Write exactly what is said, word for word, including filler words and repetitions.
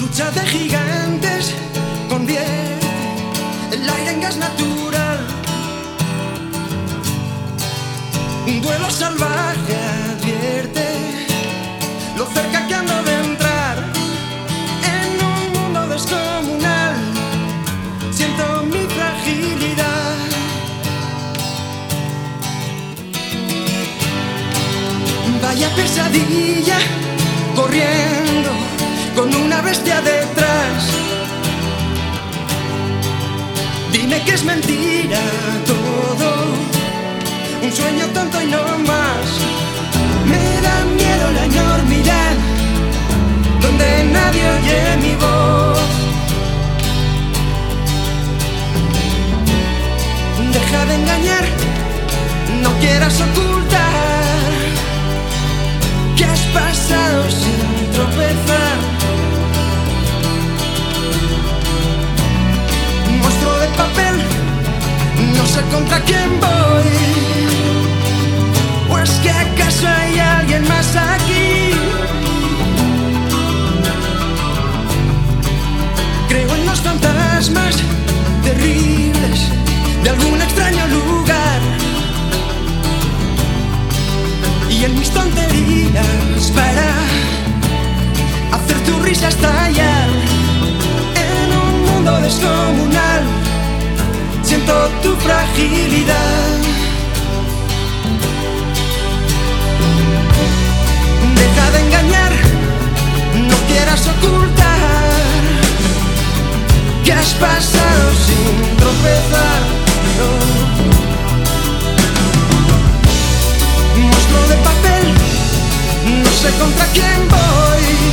Lucha de gigantes, convierte el aire en gas natural. Un duelo salvaje advierte lo cerca que ando de entrar en un mundo descomunal. Siento mi fragilidad. Vaya pesadilla, corriendo con una bestia detrás. Dime que es mentira todo, un sueño tonto y no más. Me da miedo la enormidad, donde nadie oye mi voz. Deja de engañar, no quieras ocultar que has pasado sin tropezar. Monstruo de papel, no sé contra quién voy. ¿O es que acaso hay alguien más aquí? Creo en los fantasmas terribles de algún extraño lugar, y en mis tonterías para hacer tu risa estallar. En un mundo descomunal siento tu fragilidad. Deja de engañar, no quieras ocultar que has pasado sin tropezar. No. Monstruo de papel, no sé contra quién voy.